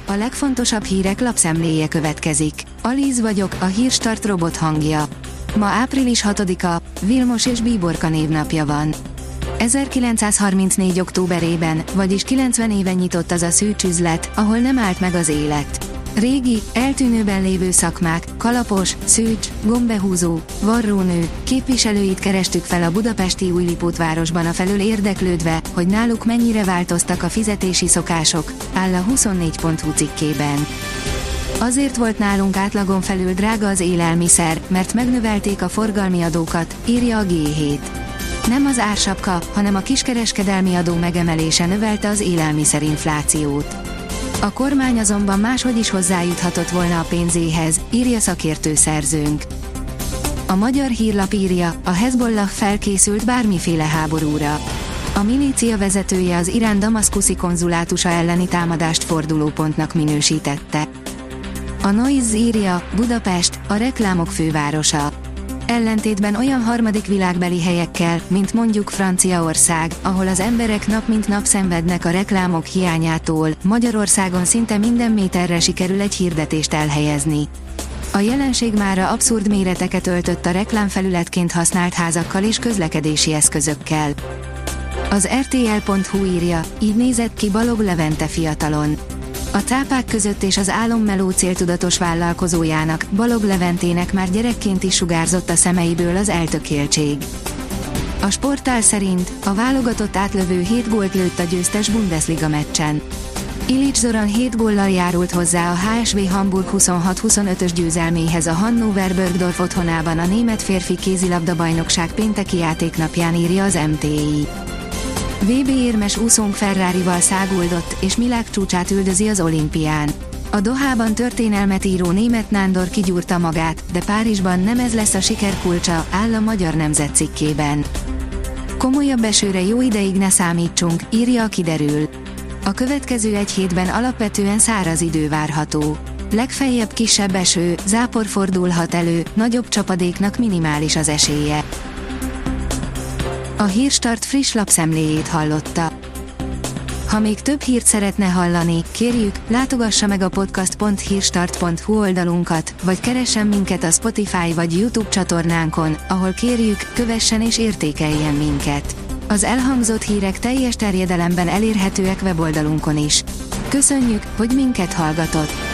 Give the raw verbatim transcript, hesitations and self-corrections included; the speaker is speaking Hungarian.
A legfontosabb hírek lapszemléje következik. Alíz vagyok, a Hírstart robot hangja. Ma április hatodika, Vilmos és Bíborka névnapja van. ezerkilencszázharmincnégy. októberében, vagyis kilencven éven nyitott az a szőcsüzlet, ahol nem állt meg az élet. Régi, eltűnőben lévő szakmák, kalapos, szőcs, gombehúzó, varrónő, képviselőit kerestük fel a budapesti Újlipótvárosban afelől érdeklődve, hogy náluk mennyire változtak a fizetési szokások, áll a huszonnégy pont hu cikkében. Azért volt nálunk átlagon felül drága az élelmiszer, mert megnövelték a forgalmi adókat, írja a gé hét. Nem az ársapka, hanem a kiskereskedelmi adó megemelése növelte az élelmiszerinflációt. A kormány azonban máshogy is hozzájuthatott volna a pénzéhez, írja szakértő szerzőnk. A Magyar Hírlap írja, a Hezbollah felkészült bármiféle háborúra. A milícia vezetője az Irán damaszkuszi konzulátusa elleni támadást fordulópontnak minősítette. A Noise írja, Budapest, a reklámok fővárosa. Ellentétben olyan harmadik világbeli helyekkel, mint mondjuk Franciaország, ahol az emberek nap mint nap szenvednek a reklámok hiányától, Magyarországon szinte minden méterre sikerül egy hirdetést elhelyezni. A jelenség mára abszurd méreteket öltött a reklámfelületként használt házakkal és közlekedési eszközökkel. Az er té el pont hu írja, így nézett ki Balogh Levente fiatalon. A cápák között és az álommeló céltudatos vállalkozójának, Balogh Leventének már gyerekként is sugárzott a szemeiből az eltökéltség. A sportál szerint a válogatott átlövő hét gólt lőtt a győztes Bundesliga meccsen. Illich Zoran hét góllal járult hozzá a há es vé Hamburg huszonhat huszonötös győzelméhez a Hannover Burgdorf otthonában a német férfi kézilabda-bajnokság pénteki játéknapján, írja az em té i. vé bé érmes úszónk Ferrarival száguldott, és világcsúcsát üldözi az olimpián. A Dohában történelmet író német Nándor kigyúrta magát, de Párizsban nem ez lesz a siker kulcsa, áll a Magyar Nemzet cikkében. Komolyabb esőre jó ideig ne számítsunk, írja a Kiderül. A következő egy hétben alapvetően száraz idő várható. Legfeljebb kisebb eső, zápor fordulhat elő, nagyobb csapadéknak minimális az esélye. A Hírstart friss lapszemléjét hallotta. Ha még több hírt szeretne hallani, kérjük, látogassa meg a podcast pont hírstart pont hu oldalunkat, vagy keressen minket a Spotify vagy YouTube csatornánkon, ahol kérjük, kövessen és értékeljen minket. Az elhangzott hírek teljes terjedelemben elérhetőek weboldalunkon is. Köszönjük, hogy minket hallgatott!